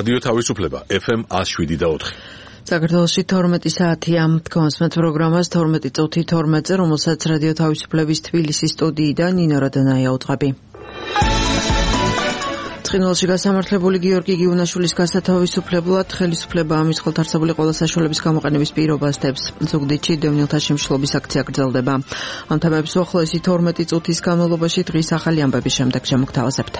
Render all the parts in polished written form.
რადიო თავისუფლება FM 107.4. საქართველოში 12 საათია თქვენს პროგრამას 12 წუთი 12-ზე, რომელსაც რადიო თავისუფლების თბილისის სტუდიიდან ნინო როდანაია უძღვები. ცხინვალში გასამართლებული გიორგი გიუნაშვილის გასათავისუფლებლად ხელისუფლება ამის ხელთარსებული ყველა საშუალების გამოყენების პირობას დებს. ზუგდიდში დევნილთა შემშლობის აქცია გრძელდება. ამ თემებს უახლოესი 12 წუთის განმავლობაში დღის ახალი ამბების შემდეგ შემოგთავაზებთ.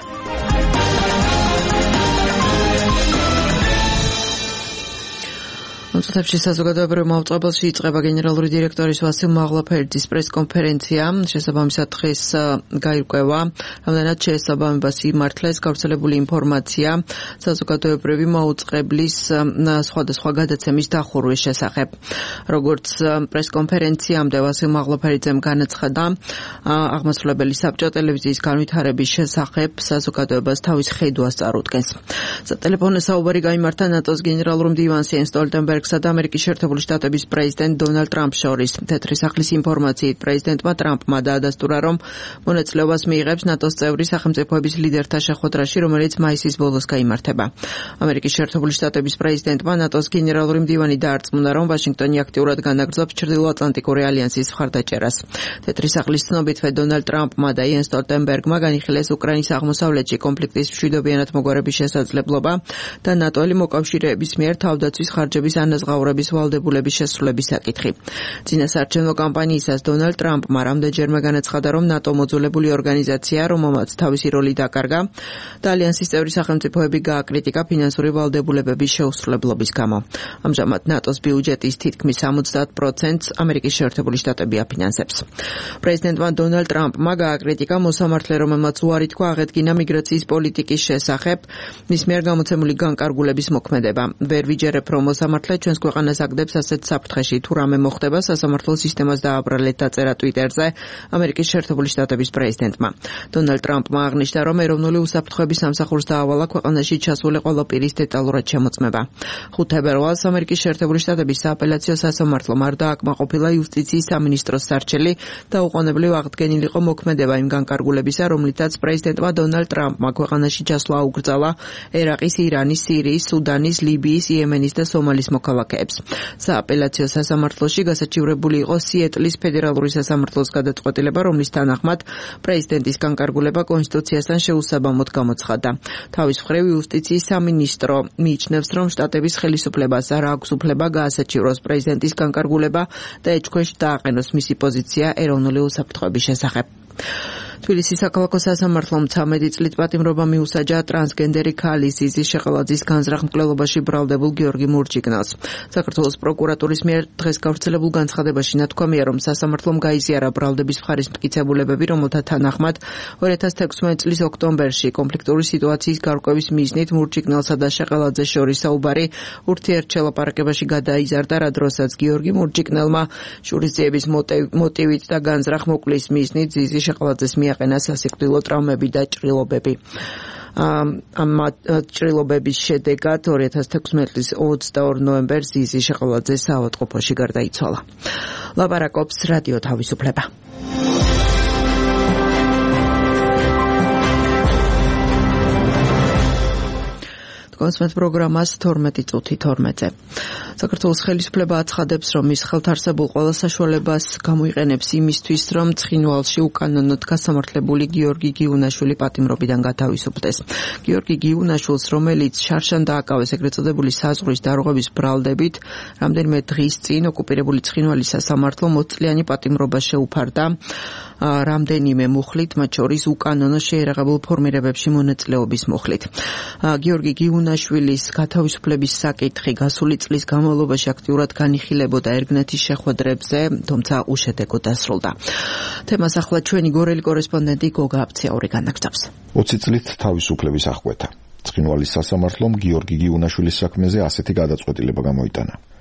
Წუთებში საზოგადოებრივ მაუწყებელში იწყება გენერალური დირექტორის ვასილ მაღლაფერიძის პრესკონფერენცია. შესაბამისად დღეს გაირკვევა, რამდენად შესაბამებას იმართლეს გავრცელებული ინფორმაცია საზოგადოებრივი მაუწყებლის სხვადასხვა გადაცემის დახურვის შესახებ. როგორც პრესკონფერენციამდე ვასილ მაღლაფერიძემ განაცხადა, აღმასრულებელი საბჭო ტელევიზიის განვითარების შესახებ საზოგადოებას თავის ხედვას წარუდგენს. სატელეფონო საუბარი გაიმართა ნატოს გენერალურ მდივანს იენს სტოლტენბერგს და ამერიკის შეერთებული შტატების პრეზიდენტ დონალდ ტრამპს შორის. თეთრი სახლის ინფორმაციით პრეზიდენტმა ტრამპმა დაადასტურა, რომ მონაწილეობას მიიღებს ნატოს წევრი სახელმწიფოების ლიდერთა შეხვედრაში, რომელიც მაისის ბოლოს გაიმართება. ამერიკის შეერთებული შტატების პრეზიდენტმა ნატოს გენერალური მდივანი დაარწმუნა, რომ ვაშინგტონი აქტიურად განაგრძობს ჩრდილოატლანტიკური ალიანსის მხარდაჭერას. თეთრი სახლის ცნობითვე დონალდ ტრამპმა და იენს სტოლტენბერგმა განიხილეს უკრაინის აღმოსავლეთში კონფლიქტის მშვიდობიანად მოგარების შესაძლებლობა და ნატოელი მოკავშირეების მიერ თავდაცვის ხარჯების ანაზღაურების ვალდებულების შესრულების საკითხი. წინასაარჩევნო კამპანიისას დონალდ ტრამპმა რამდენჯერმე განაცხადა, რომ ნატო მოძველებული ორგანიზაცია, რომელმაც თავისი როლი დაკარგა და ალიანსის წევრი სახელმწიფოები გააკრიტიკა ფინანსური ვალდებულებების შეუსრულებლობის გამო. ამჟამად ნატოს ბიუჯეტის თითქმის 70%-ს ამერიკის შეერთებული შტატები აფინანსებს. პრეზიდენტმა დონალდ ტრამპმა გააკრიტიკა მოსამართლე, რომელმაც უარი თქვა აღედგინა მიგრაციის პოლიტიკის შესახებ, მის მიერ გამოცემული განკარგულების მოქმედება. ვერ ვიჯერებ, რომ მოსამართლე ჩვენს ქვეყანას აგდებს ასეთ საფრთხეში, თუ რამე მოხდება, სასამართლო სისტემას დააბრალეთ, დაწერა ტვიტერზე ამერიკის შეერთებული შტატების პრეზიდენტმა. დონალდ ტრამპმა აღნიშნა, რომ ეროვნული უსაფრთხოების სამსახურს დაავალა ქვეყანაში ჩასული ყველა პირის დეტალურად შემოწმება. 5 თებერვალს ამერიკის შეერთებული შტატების სააპელაციო სასამართლომ არ დააკმაყოფილა იუსტიციის სამინისტროს სარჩელი და უყონებლივ აღდგენილიყო მოქმედება იმ განკარგულებისა, რომლითაც პრეზიდენტმა დონალდ ტრამპმა ქვეყანაში ჩასვლა აუკრძალა ერაყის, ირანის, სირიის, სუდანის, ლიბიის, იემენის და სომალის მოქალაქეებს. სააპელაციო სასამართლოში გასაჩივრებული იყო სიეტლის ფედერალური სასამართლოს გადაწყვეტილება, რომლის თანახმად პრეზიდენტის განკარგულება კონსტიტუციასთან შეუსაბამოდ გამოცხადდა. თავის მხრივ იუსტიციის სამინისტრო მიიჩნევს, რომ შტატების ხელისუფლებას არ აქვს უფლება გაასაჩივროს პრეზიდენტის განკარგულება და ეჭქვეშ დააყენოს მისი პოზიცია ეროვნული უსაფრთხოების შესახებ. თბილისის საქალაქო სასამართლომ 13 წლით პატიმრობა მიუსაჯა ტრანსგენდერი ქალის ზიზი შეყელაძის განზრახ მკვლელობაში ბრალდებულ გიორგი მურჯიგნელს. საქართველოს პროკურატურის მიერ დღეს გავრცელებულ განცხადებაში ნათქვამია, რომ სასამართლომ გაიზიარა ბრალდების მხარის მტკიცებულებები, რომელთა თანახმად 2016 წლის ოქტომბერში კონფლიქტური სიტუაციის გარკვევის მიზნით მურჯიგნელსა და შეყელაძეს შორის საუბარი ურთიერთშელაპარაკებაში გადაიზარდა, რა დროსაც გიორგი მურჯიგნელმა შურისძიების მოტივით და განზრახ მოკლის მიზნით ზიზი შეყელაძეს მიაყენა სასიკვდილო ტრავმები და ჭრილობები. ამ ჭრილობების შედეგად 2016 წლის 22 ნოემბერს ზიზი შეყელაძე საავადმყოფოში გარდაიცვალა. ლაპარაკობს რადიო თავისუფლება. კონსმეთ პროგრამას 12 წუთი 12-ზე. საქართველოს ხელისუფლება აცხადებს, რომ ის ხელთარსებულ ყველა საშუალებას გამოიყენებს იმისთვის, რომ ცხინვალში უკანონოდ გასამართლებული გიორგი გიუნაშვილი პატიმრობიდან გათავისუფლდეს. გიორგი გიუნაშვილს, რომელიც შარშან დააკავეს ეგრეთ წოდებული საზღვრის დარღვევის ბრალდებით, რამდენიმე დღის წინ ოკუპირებული ცხინვალის სასამართლო 20 წლიანი პატიმრობა შეუფარდა რამდენიმე მუხლით, მათ შორის უკანონო შეერაღებულ ფორმირებებში მონაწილეობის მუხლით. გიორგი გიუნაშვილის გათავისუფლების საკითხი გასული წლის განმავლობაში აქტიურად განიხილებოდა ერგნეთის შეხვედრებზე, თუმცა უშედეგოდ დასრულდა. თემას ახლა ჩვენი გორელი კორესპონდენტი გოგა აფციაური განაგრძობს. 20 წლით თავისუფლების აღკვეთა. ცხინვალის სასამართლომ გიორგი გიუნაშვილის საქმეზე ასეთი გადაწყვეტილება გამოიტანა.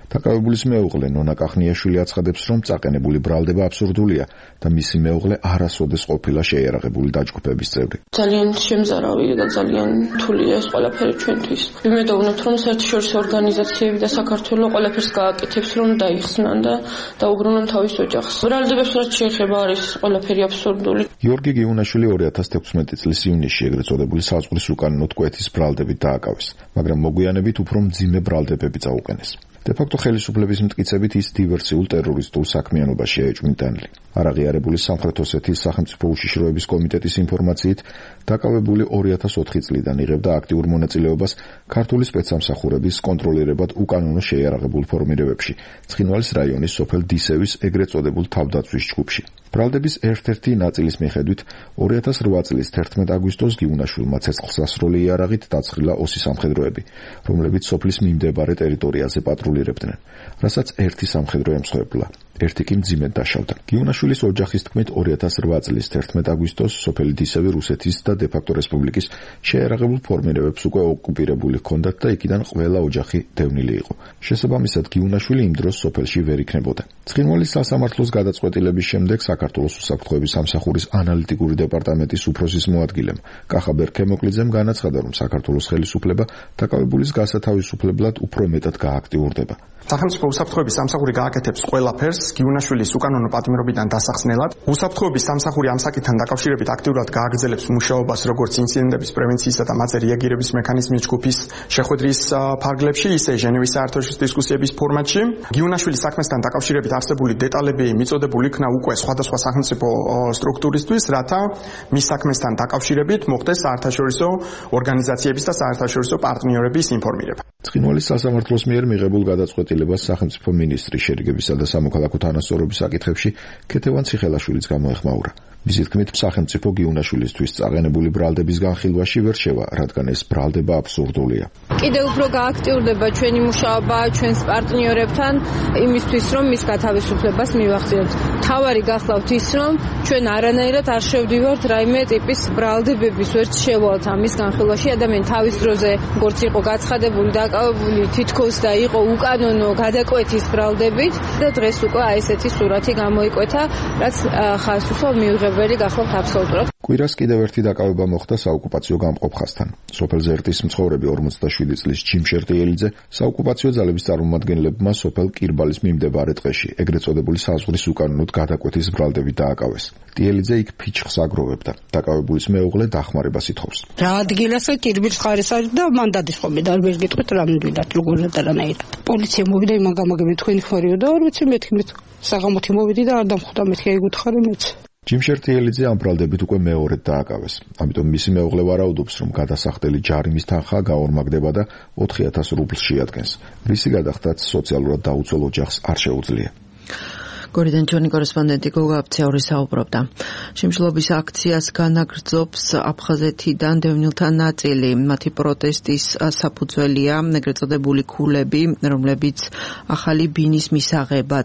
დაკავებულის მეუღლე ნონა კახნიაშვილი აცხადებს, რომ წაყენებული ბრალდება აბსურდულია და მისი მეუღლე არასოდეს ყოფილა შეიარაღებული დაჯგუფების წევრი. ძალიან შემზარავი და ძალიან რთულია ეს ყველაფერი ჩვენთვის. ვიმედოვნებთ, რომ საერთაშორისო ორგანიზაციები და საქართველო ყველაფერს გააკეთებს, რომ დაიხსნან და დაუბრუნონ თავის ოჯახს. ბრალდებებს რაც შეეხება არის ყველაფერი აბსურდული. გიორგი გიუნაშვილი 2016 წლის ივნისში ეგრეთ წოდებული საზღვრის უკანონოდ კვეთის ბრალდებით დააკავეს, მაგრამ მოგვიანებით უფრო მძიმე ბრალდებები წაუყენეს. დე-ფაქტო ხელისუფლების მტკიცებით ის დივერსიულ ტერორისტულ საქმიანობაშია ეჭვმიტანილი. არაღიარებული სამხრეთ ოსეთის სახელმწიფო უშიშროების კომიტეტის ინფორმაციით, დაკავებული 2004 წლიდან იღებდა აქტიურ მონაწილეობას ქართული სპეცსამსახურების კონტროლირებად უკანონო შეიარაღებულ ფორმირებებში, ცხინვალის რაიონის სოფელ დისევის ეგრეთ წოდებულ თავდაცვის ჯგუფში. ბრალდების ერთ-ერთი ნაწილის მიხედვით 2008 წლის 11 აგვისტოს გიუნაშვილმა ცეცხლსასროლი იარაღით დაცხილა ოსი სამხედროები, რომლებიც სოფლის მიმდებარე ტერიტორიაზე პატრულირებდნენ, რასაც ერთი სამხედრო ემსხვერპლა. ერთი კი მძიმედ დაშავდა. გიუნაშვილის ოჯახის თქმით 2008 წლის 11 აგვისტოს სოფელი დისევი რუსეთის და დე-ფაქტო რესპუბლიკის შეიარაღებულ ფორმირებებს უკვე ოკუპირებული ჰქონდათ და იქიდან ყველა ოჯახი დევნილი იყო. შესაბამისად გიუნაშვილი იმ დროს სოფელში ვერ იქნებოდა. ცხინვალის სასამართლოს გადაწყვეტილების შემდეგ საქართველოს უსაფრთხოების სამსახურის ანალიტიკური დეპარტამენტის უფროსის მოადგილემ კახა ბერქემოკლიძემ განაცხადა, რომ საქართველოს ხელისუფლება დაკავებულის გასათავისუფლებლად უფრო მეტად გააქტიურდება. სახელმწიფო უსაფრთხოების სამსახური გააკეთებს ყველაფერს გიუნაშვილის უკანონო პატიმრობიდან დასახსნელად. უსაფრთხოების სამსახური ამ საკითხთან დაკავშირებით აქტიურად გააგრძელებს მუშაობას როგორც ინციდენტების პრევენციისა და მათზე რეაგირების მექანიზმის ჯგუფის შეხვედრის ფარგლებში, ისე ჟენევის საერთაშორისო დისკუსიების ფორმატში. გიუნაშვილის საქმესთან დაკავშირებით არსებული დეტალები მიწოდებული იქნა უკვე სხვადასხვა სახელმწიფო სტრუქტურისთვის, რათა მის საქმესთან დაკავშირებით მოხდეს საერთაშორისო ორგანიზაციების და საერთაშორისო პარტნიორების ინფორმირება. ცხინვალის სასამართლოს მიერ მიღებულ გადაწყვეტილებას სახელმწიფო მინისტრი შერიგებისა და სამოქალაქო თანასწორობის საკითხებში ქეთევან ციხელაშვილიც გამოეხმაურა. მისი თქმით, სახელმწიფო გიუნაშვილისთვის წაყენებული ბრალდების განხილვაში ვერ შევა, რადგან ეს ბრალდება აბსურდულია. კიდევ უფრო გააქტიურდება ჩვენი მუშაობა ჩვენს პარტნიორებთან იმისთვის, რომ მის გათავისუფლებას მივახციოთ. თავარი გახლავთ ის, რომ ჩვენ არანაირად არ შევდივართ რაიმე ტიპის ბრალდებების ვერც შევალთ ამის განხილვაში. ადამიანი თავის დროზე როგორც იყო გაცხადებული, დაკავებული თითქოს და იყო უკანონო გადაკვეთის ბრალდებით და დღეს უკვე აი ესეთი სურათი გამოიკვეთა, რაც ხალხს უსვამს მიუღებელი გახლავთ აბსოლუტურად. კვირას კიდევ ერთი დაკავება მოხდა საოკუპაციო გამყოფხასთან. სოფელ ზერტის მცხოვრები 47 წლის ჯიმშერ ტიელიძე საოკუპაციო ძალების წარმომადგენლებმა სოფელ კირბალის მიმდებარე ტყეში ეგრეთ წოდებული საზღვრის უკანონოდ გადაკვეთის ბრალდებით დააკავეს. ტიელიძე იქ ფიჩხს აგროვებდა. დაკავებულის მეუღლე დახმარებას ითხოვს. რა ადგილასა კირბის ხარეს არის და მან დადისხომე და ვერ გეტყვით რა მივიდა როგორ და რანაირად. პოლიცია მოვიდა იმან გამაგები თქვენი ხარიო და არ ვიცი მეთქი საღამოთი მოვიდი და არ დამხვდა მეთქი აიგუთხარი მეც. ჯიმშერ ტიელიძე ამ ბრალდებით უკვე მეორედ დააკავეს. ამიტომ მისი მეუღლე ვარაუდობს, რომ გადასახდელი ჯარიმის თანხა გაორმაგდება და 4000 რუბლს შეადგენს. რისი გადახდაც სოციალურად დაუცველ ოჯახს არ შეუძლია. გორიდან ჩვენი კორესპონდენტი გოგა აფციური საუბრობდა. შიმშილობის აქციას განაგრძობს აფხაზეთიდან დევნილთა ნაწილი. მათი პროტესტის საფუძველია ეგრეთ წოდებული ქულები, რომლებიც ახალი ბინის მისაღებად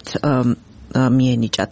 მიენიჭათ.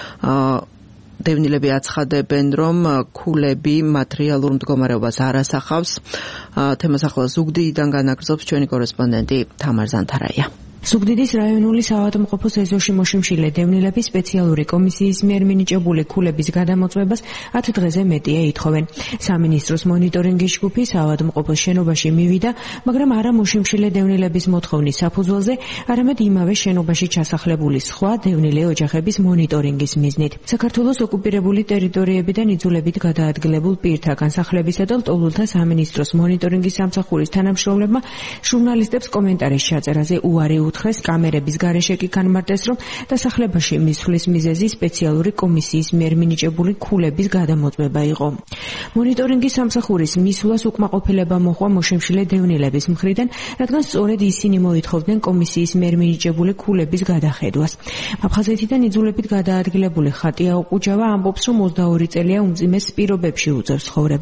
დევნილები აცხადებენ, რომ ქულები მატერიალურ მდგომარეობას არ ასახავს. თემას ახლა ზუგდიდიდან განაგრძობს ჩვენი კორესპონდენტი თამარ ზანთარაია. ზუგდიდის რაიონული საავადმყოფოს ეზოში მოშიმშილე დევნილები სპეციალური კომისიის მიერ მინიჭებული ქულების გადამოწმებას 10 დღეზე მეტია ითხოვენ. სამინისტროს მონიტორინგის ჯგუფი საავადმყოფოს შენობაში მივიდა, მაგრამ არა მოშიმშილე დევნილების მოთხოვნის საფუძველზე, არამედ იმავე შენობაში ჩასახლებული სხვა დევნილე ოჯახების მონიტორინგის მიზნით. საქართველოს ოკუპირებული ტერიტორიებიდან იძულებით გადაადგილებულ პირთა განსახლებისა და ლტოლვილთა სამინისტროს მონიტორინგის სამსახურის თანამშრომლებმა ჟურნალისტებს კომენტარის ჩაწერაზე უარი უთხრეს კამერების გარეშე კი განმარტეს, რომ დასახლებაში მისვლის მიზეზი სპეციალური კომისიის მიერ მინიჭებული ქულების გადამოწმება იყო. მონიტორინგის სამსახურის მისვლას უკმაყოფილება მოჰყვა მოშიმშილე დევნილების მხრიდან, რადგან სწორედ ისინი მოითხოვდნენ კომისიის მიერ მინიჭებული ქულების გადახედვას. აფხაზეთიდან იძულებით გადაადგილებული ხატია ოყუჯავა ამბობს, რომ 22 წელია უმძიმეს პირობებში უწევს ცხოვრება.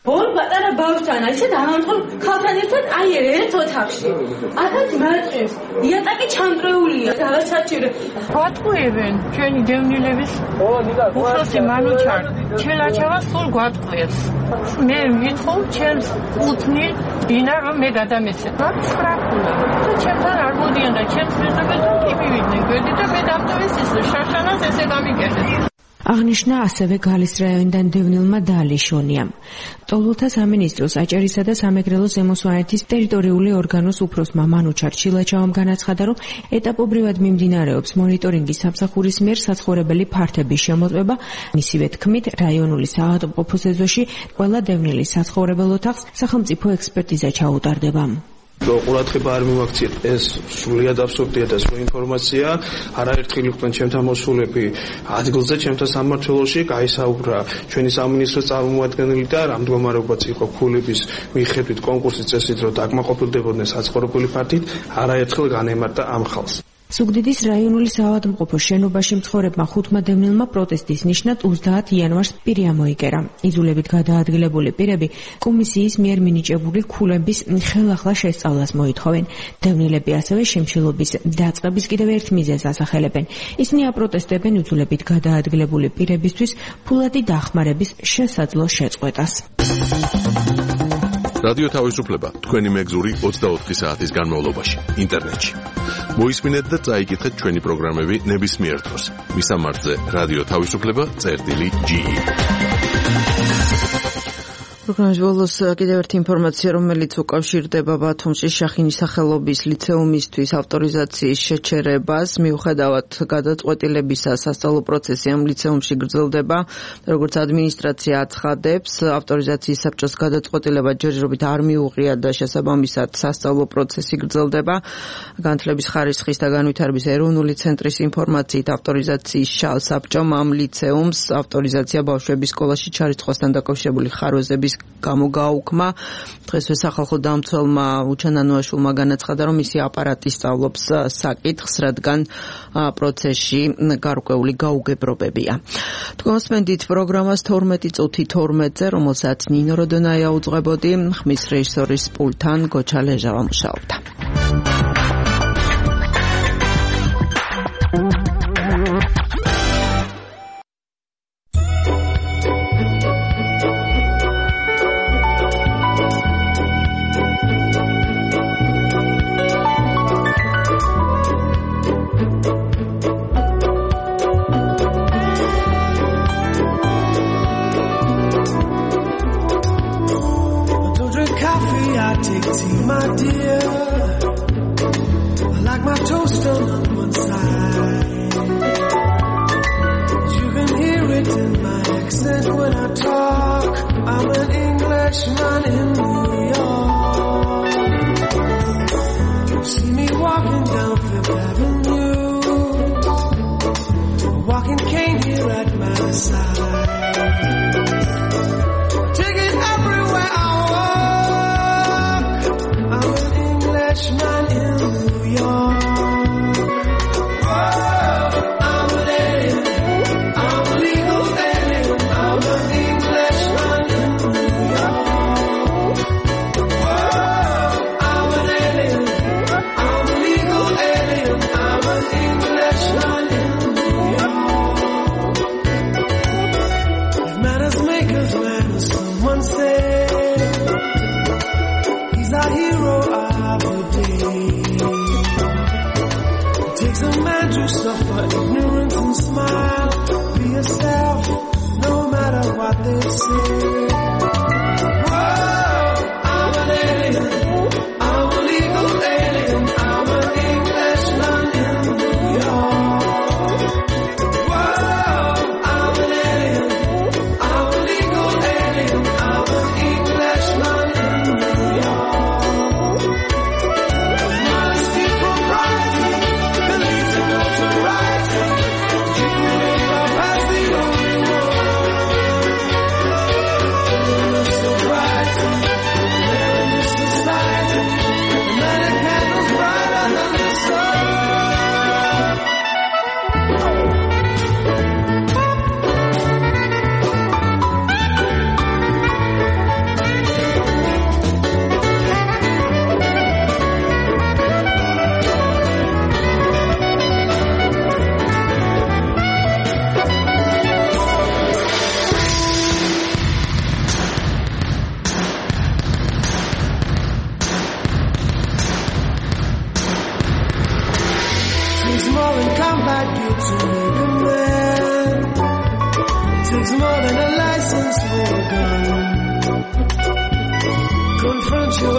ორ პატარა ბავშვთან ისე დაამთხოლ ხალხთან ერთად აი ერთ ოთახში. აქაც მარწვებს. იატაკი ჩამტრეულია დავასაჭირო. გვატყუებენ ჩვენი დევნილების უფროსი მანუჩარ ჩელაჩავა სულ გვატყუებს. მე ვითხოვ ჩემს უთნილ დინა რომ მე გადამეცე. ხრაფულა. ჩემთან არ მოდიან და ჩემს მეზობელთან კი მივიდნენ გვერდი და მე დამტოვეს ის შაშანას ესე გამიგერეს. აღნიშნა ასევე გალის რაიონიდან დევნილმა დაალიშონიამ. ტოლულთა სამინისტროს აჭარისა და სამეგრელოს ზემო სვანეთის ტერიტორიული ორგანოს უფროსმა მანუჩარ ჩილაჩავამ განაცხადა, რომ ეტაპობრივად მიმდინარეობს მონიტორინგის სამსახურის მიერ საცხოვრებელი ფართების შემოწმება. მისივე თქმით, რაიონული საავადმყოფოს ეზოში ყველა დევნილის საცხოვრებელ ოთახს სახელმწიფო ექსპერტიზა ჩაუტარდება. ყურადღება არ მივაქციეთ, ეს სრულიად აბსურდია და სრულ ინფორმაცია. არაერთხელ იყვნენ ჩემთან მოსულები ადგილზე, ჩემთან სამმართველოში, გაისაუბრა ჩვენი სამინისტროს წარმომადგენელი და რა მდგომარეობაც იყო ქულების მიხედვით კონკურსის წესით, რომ დაკმაყოფილდებოდნენ საცხოვრებელი ფართით, არაერთხელ განემარტა ამ ხალხს. ზუგდიდის რაიონული საავადმყოფოს შენობაში მცხოვრებმა 5 დევნილმა პროტესტის ნიშნად 30 იანვარს პირი ამოიკერა. იძულებით გადაადგილებული პირები კომისიის მიერ მინიჭებული ქულების ხელახლა შესწავლას მოითხოვენ. დევნილები ასევე შემშილობის დაწყების კიდევ ერთ მიზეზს ასახელებენ. ისინი აპროტესტებენ იძულებით გადაადგილებული პირებისთვის ფულადი დახმარების შესაძლო შეწყვეტას. რადიო თავისუფლება თქვენი მეგზური 24 საათის განმავლობაში ინტერნეტში. მოისმინეთ და წაიკითხეთ ჩვენი პროგრამები ნებისმიერ დროს. მისამართზე რადიო თავისუფლება.ge. პროგრამის ბოლოს კიდევ ერთი ინფორმაცია, რომელიც უკავშირდება ბათუმში შახინის სახელობის ლიცეუმისთვის ავტორიზაციის შეჩერებას. მიუხედავად გადაწყვეტილებისა, სასწავლო პროცესი ამ ლიცეუმში გრძელდება. როგორც ადმინისტრაცია აცხადებს, ავტორიზაციის საბჭოს გადაწყვეტილება ჯერჯერობით არ მიუღია და შესაბამისად სასწავლო პროცესი გრძელდება. განათლების ხარისხის და განვითარების ეროვნული ცენტრის ინფორმაციით, ავტორიზაციის საბჭომ ამ ლიცეუმს ავტორიზაცია ბავშვების სკოლაში ჩარიცხვასთან დაკავშირებული ხარვეზების გამო გაუქმა. დღესვე სახალხო დამცველმა უჩანანოაშვილმა განაცხადა, რომ მისი აპარატი სწავლობს საკითხს, რადგან პროცესში გარკვეული გაუგებრობებია. თქვენსმენდით პროგრამას 12 წუთი 12-ზე, რომელსაც ნინო როდონაია უძღვებოდი, ხმის რეჟისორის პულტთან გოჩა ლეჟავა მუშაობდა.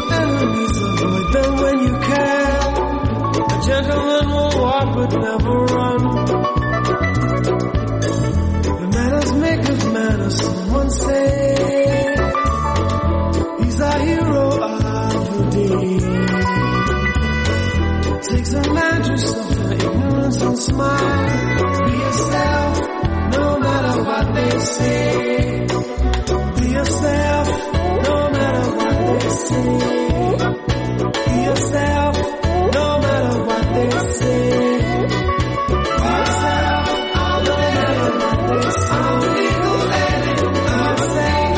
enemies, avoid them when you can. A gentleman will walk but never run. The manners make of manners, someone say. He's a hero of the day. Takes a man to suffer ignorance and smile. Be yourself, no matter what they say. Be yourself, no matter what they say. Be yourself, no matter what they say. Be yourself, no matter what they say. I'm legal and I say.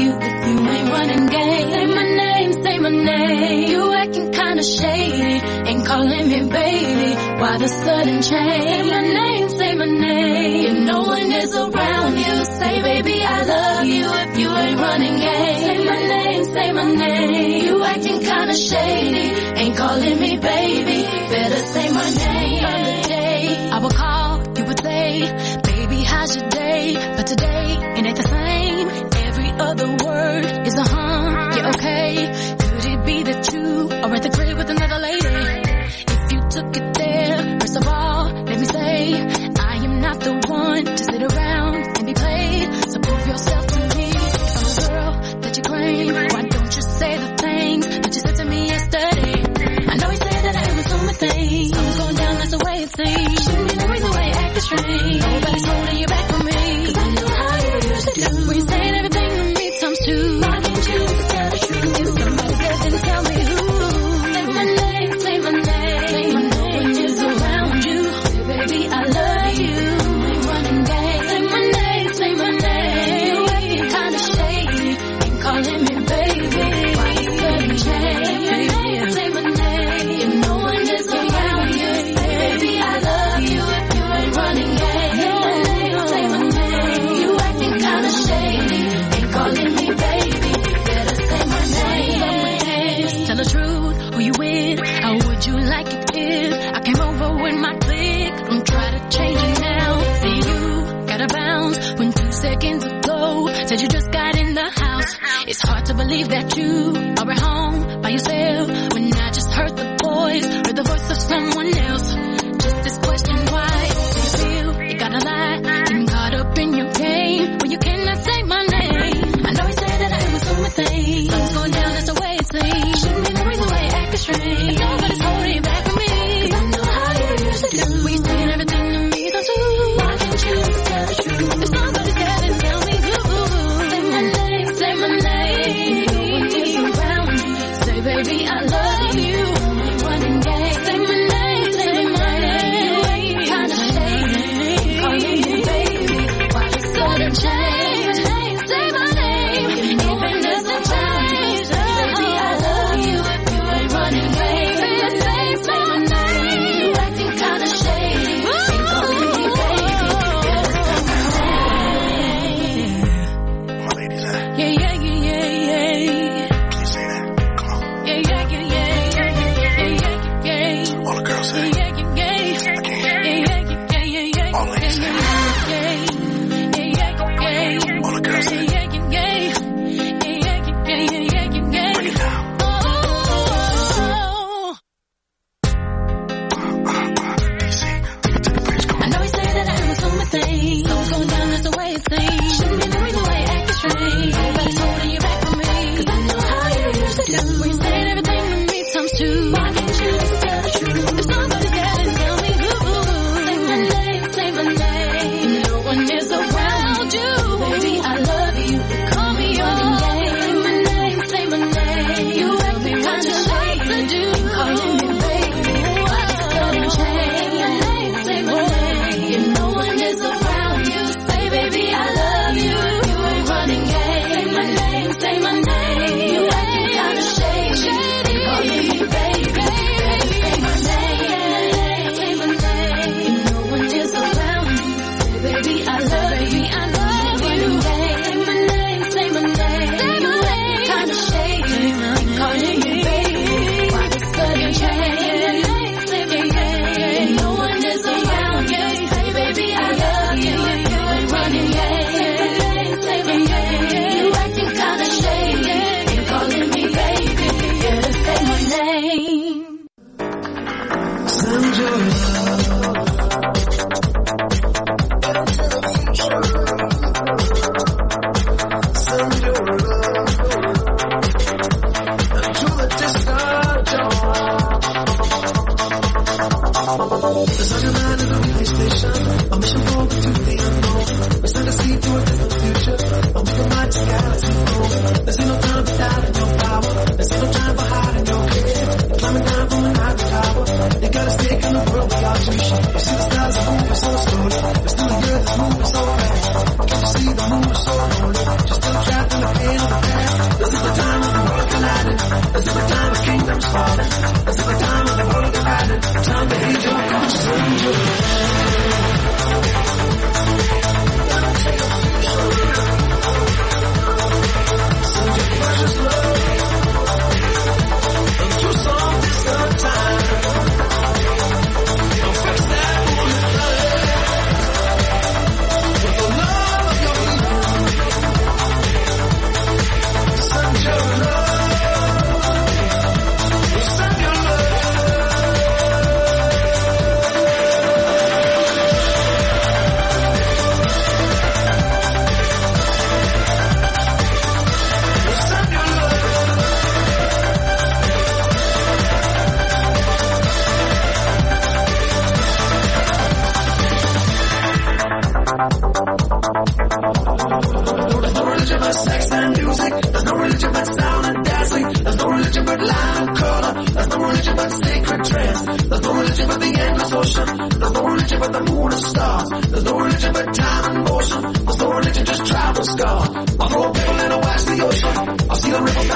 you if you ain't running game. Say my name, say my name. You acting kinda shady, ain't calling me baby. Why the sudden change? Say my name. If no one is around you, say baby I love you if you ain't running game. Say my name. You acting kinda shady, ain't calling me baby. Better say my name. Other day I would call, you would say, baby how's your day? But today it ain't the same. Every other word is a yeah okay. Could it be that you are at the crib with another lady? If you took it there, first of all, let me say, I am not the one to sit around and be played. So prove yourself to me. If I'm a girl that you claim, why don't you say the things that you said to me yesterday? I know you said that I am assuming things. I'm going down, that's the way it seems. Shouldn't be the reason why you acting strange. Nobody's holding you back from me. Cause I know how you used to do. When you saying everything to me times two. Why can't you tell the truth? If somebody said, then tell me who. Say my name, say my name. Say my name is around you. Baby, I love you. Ain't running game. Say my name, say my name. You acting kinda shady, ain't calling me baby. Why you sudden change? Say my name. If no one is around you, baby, I love you if you ain't running game. Say my name. You acting kinda shady, ain't calling me baby. Better say my name. Just tell the truth, who you with? How would you like it if I came over with my clique? Don't try to change it now. See you gotta bounce when 2 seconds ago said you just got in the house. It's hard to believe that you are at home by yourself when I just heard the voice of someone else. Just this question, why do you feel you gotta lie? Getting caught up in your game when you cannot say my name. I know you said that I am assuming things. Something's going down, that's the way it seems. Shouldn't be the reason why you acting strange. Nobody's holding you back from me. Cause I know how you used to do. When you saying everything to me, so too. Why can't you tell the truth? If somebody's there, then tell me who. Say my name, say my name. No one is around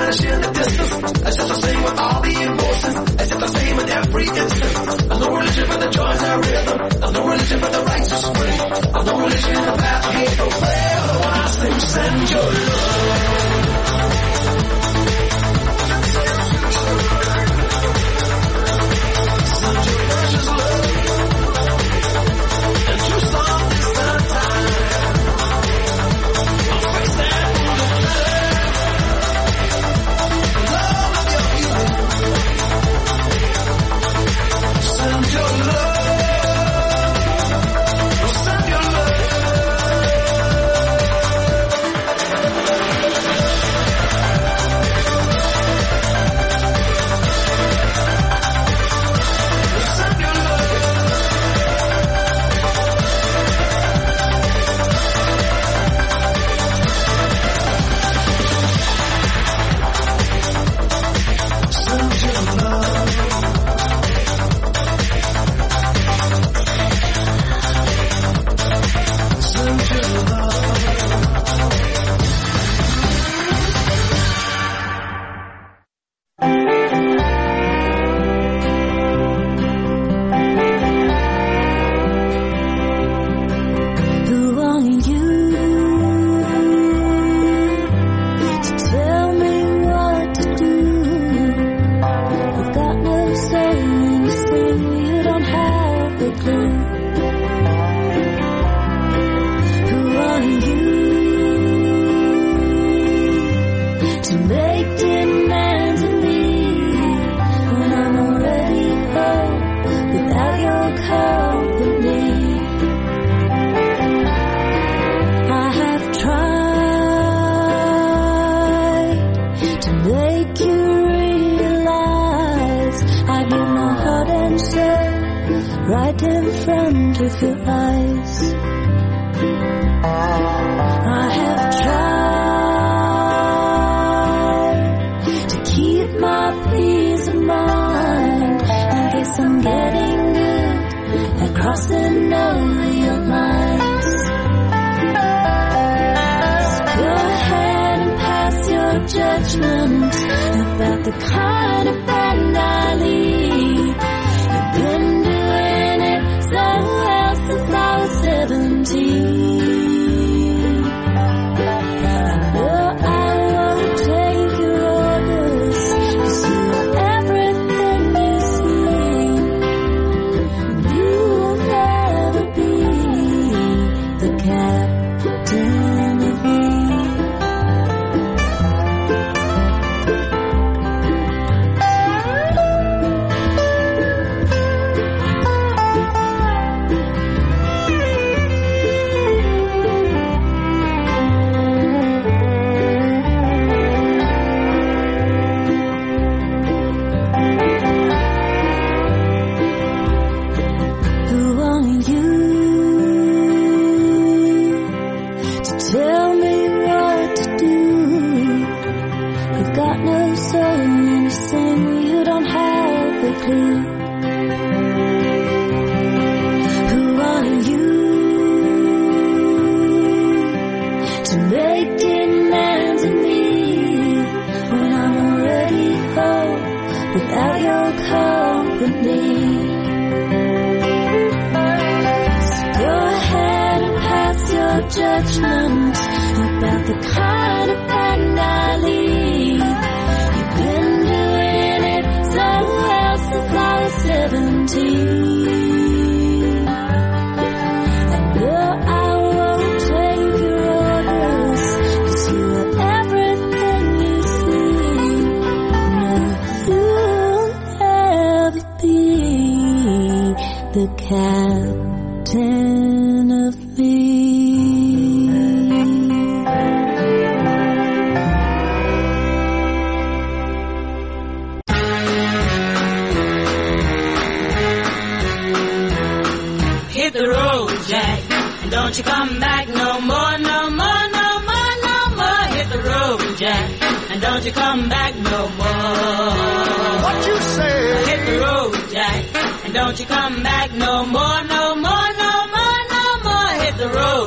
vanish in the distance. It's just the same with all the emotions. It's just the same in every instance. There's no religion for the joys and rhythm. There's no religion for the righteous way. There's no religion in the path of hate or prayer. When I sing, send your love. Send your precious love. And you saw this time. I'll face that love of your healing. Send your love. Send your love.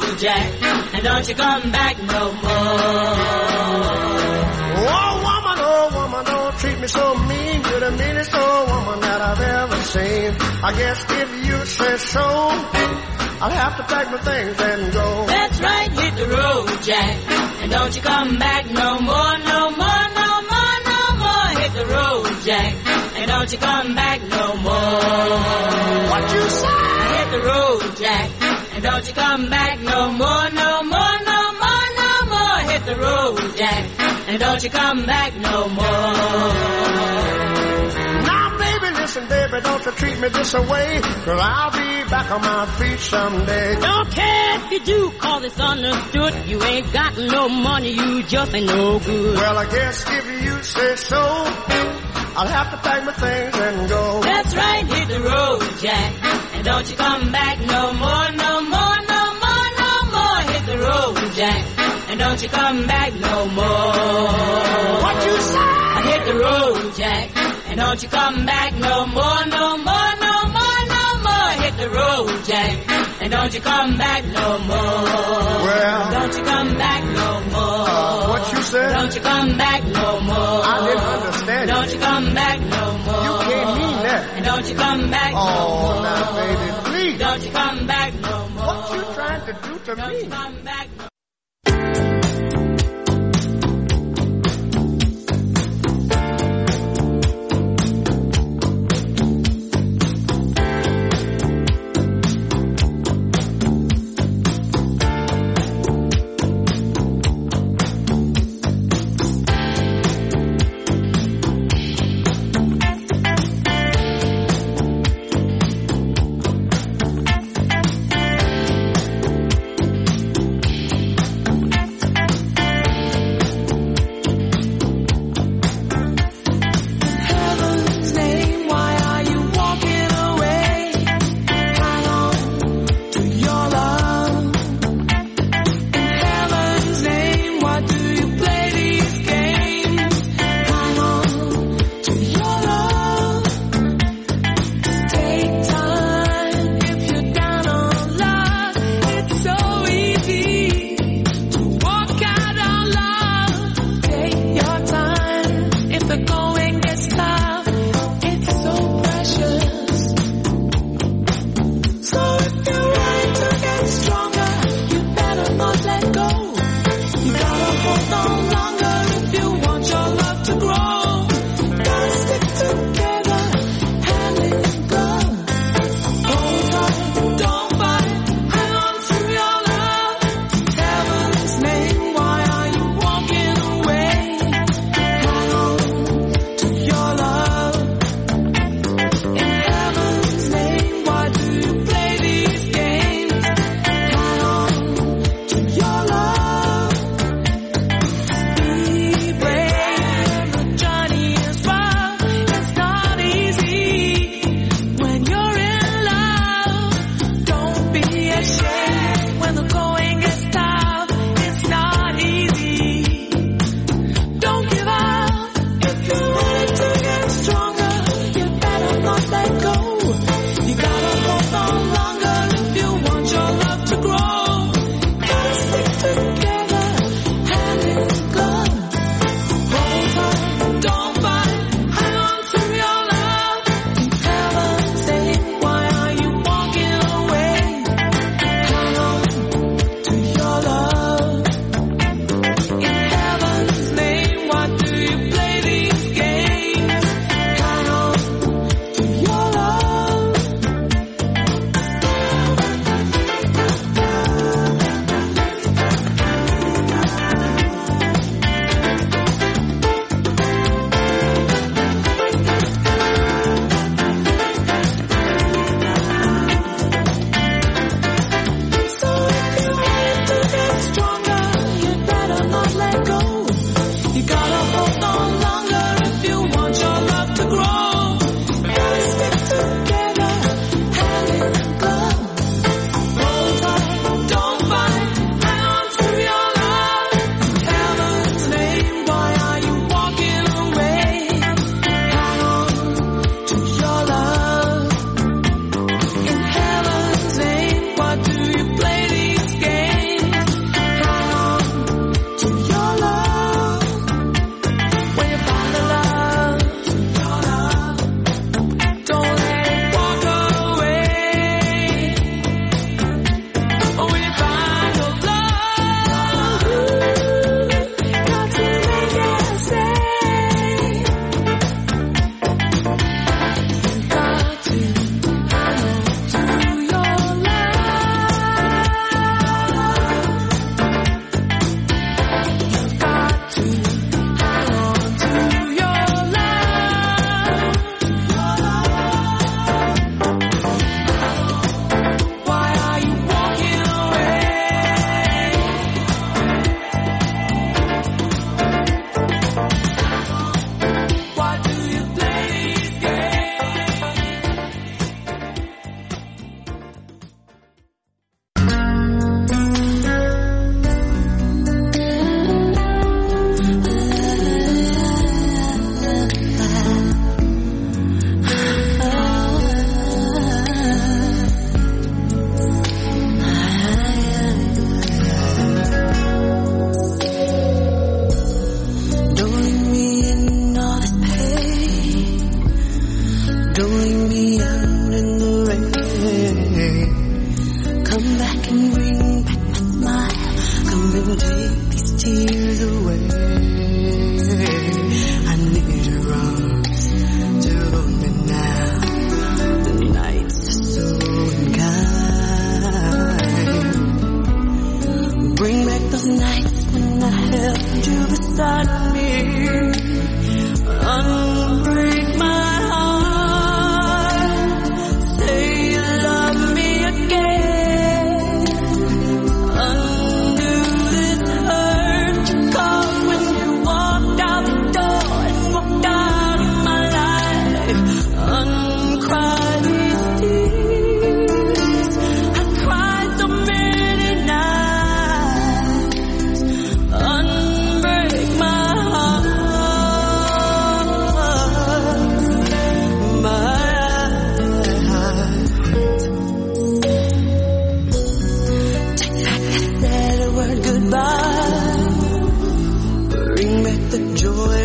Don't you come back no more. Oh, woman, oh, same. I guess if you say so, I'll have to pack my things and go. That's right, hit the road, Jack, and don't you come back no more, no more, no more, no more. Hit the road, Jack, and don't you come back no more. What you say? Hit the road, Jack, and don't you come back no more, no more, no more, no more. Hit the road, Jack, and don't you come back no more. Now, baby, listen, baby, don't you treat me this way, 'cause I'll be back on my feet someday. Don't care if you do, 'cause it's understood. You ain't got no money, you just ain't no good. Well, I guess if you say so, I'll have to pack my things and go. That's right, hit the road, Jack, and don't you come back no more, no more, no more, no more. Hit the road, Jack, and don't you come back no more. What you say? Hit the road, Jack, and don't you come back no more, no more, no more, no more. Hit the road, Jack, and don't you come back no more. Well, don't you come back no more. What you said? Don't you come back no more. I didn't understand. Don't you come back no more. You can't mean that. And don't you come back no more. Oh, now, baby, please. Don't you come back no more. What you trying to do to don't me? You come back no more.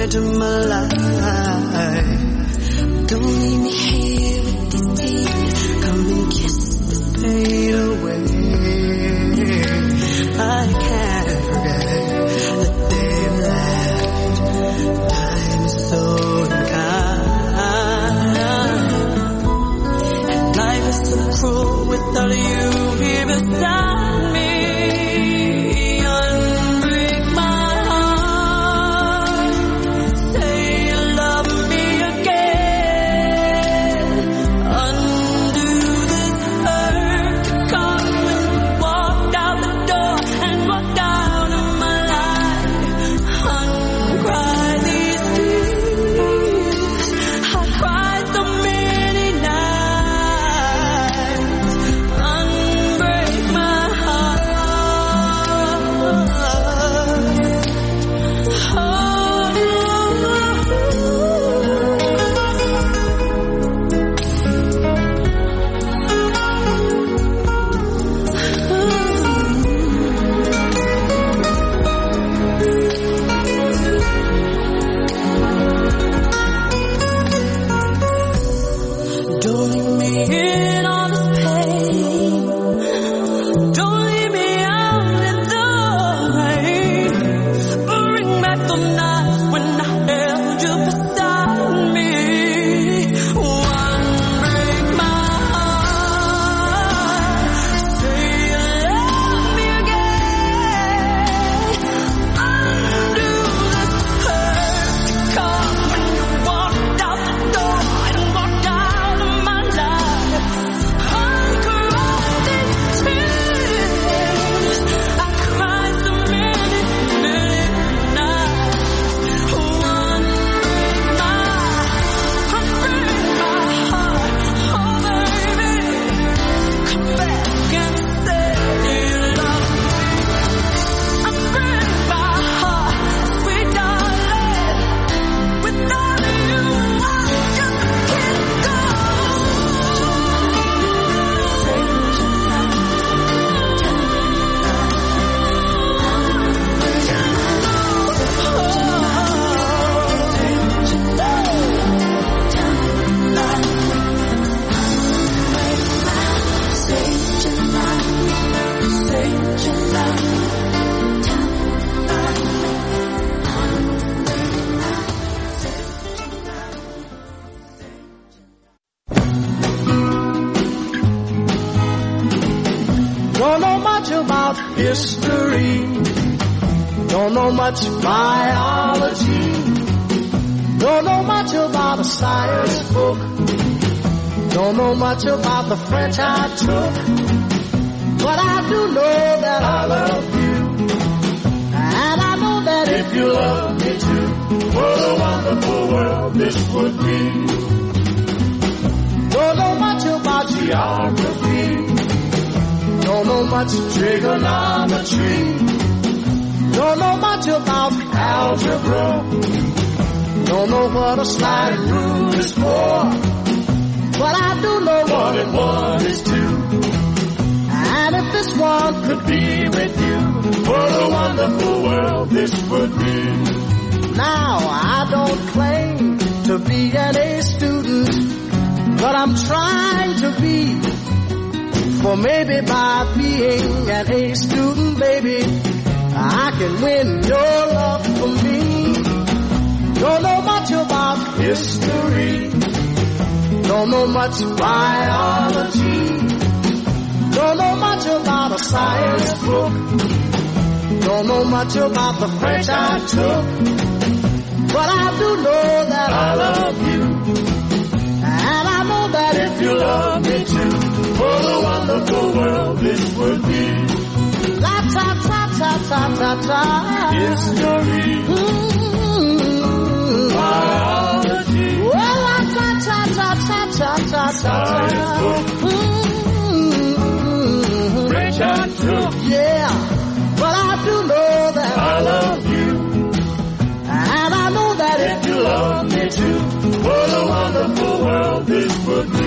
into my life. Don't leave me here with these tears. Come and kiss this pain away. I can't forget the day you left. Time is so unkind, and life is so cruel without you here beside me. History, don't know much biology, don't know much about a science book, don't know much about the French I took, but I do know that I love you, and I know that if you love me too, what a wonderful world this would be. Don't know much about geography, don't know much trigonometry, don't know much about algebra, don't know what a sliding rule is for, but I do know 1 and 1 is 2. And if this one could be with you, what a wonderful world this would be. Now I don't claim to be an A student, but I'm trying to be. For maybe by being an A student, baby, I can win your love for me. Don't know much about history, don't know much biology, don't know much about a science book, don't know much about the French I took, but I do know that I love you, and I know that if you love me too, what a wonderful world this would be. La ta ta ta ta ta ta. History. Biology. Well, la ta ta ta ta ta ta ta. French I took. Yeah, but I do know that I love you, and I know that if you love me too, what a wonderful world this would be.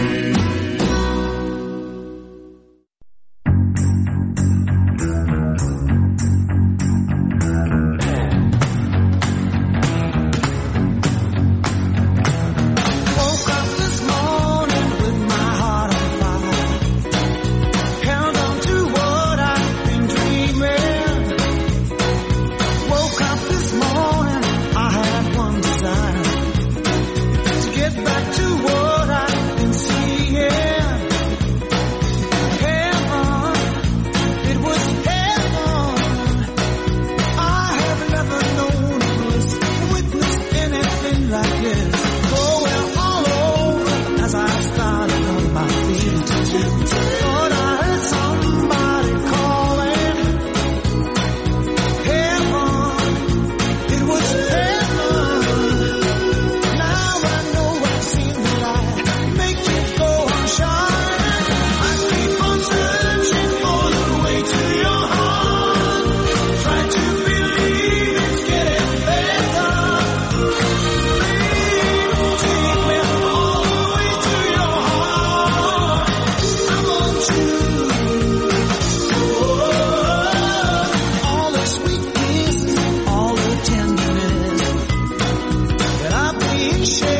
share.